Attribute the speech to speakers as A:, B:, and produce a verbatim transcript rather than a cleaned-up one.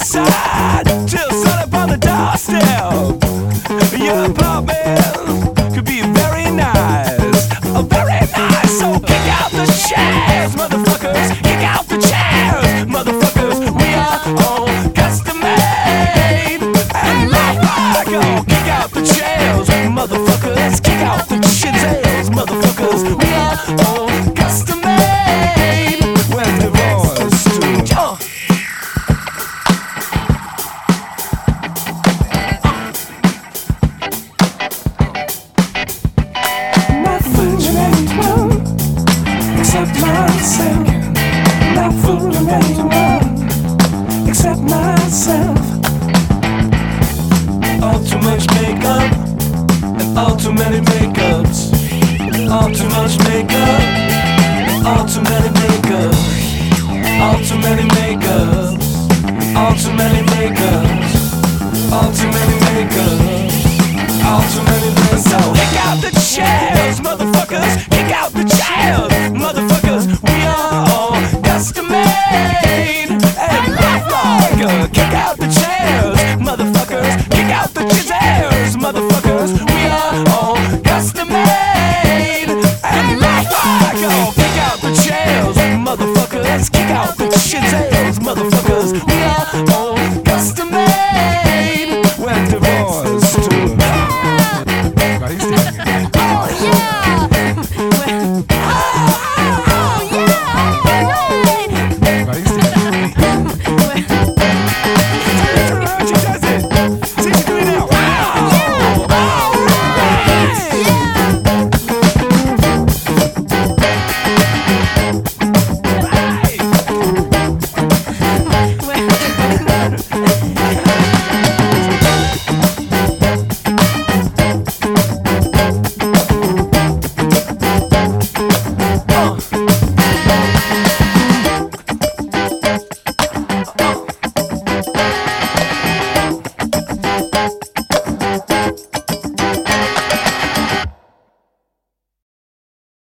A: outside till sun upon the doorstep. Your apartment could be very nice, oh, very nice. So kick out the chairs, motherfuckers. Kick out the chairs, motherfuckers. We are all custom made and life like oh, kick out the chairs, motherfuckers. Kick out the chisels, motherfuckers. We are all custom made when the voice to uh. Not fooling anyone except myself. Not fooling anyone except myself. All too much makeup and all too many makeups. All too much makeup, all too many makeups. All too many makeups, all too many makeups. All too many makeups, all too many makeups. So kick out the chairs, motherfuckers. Kick out the chairs, motherfuckers. We are all custom made and lifelike. Kick out the chairs,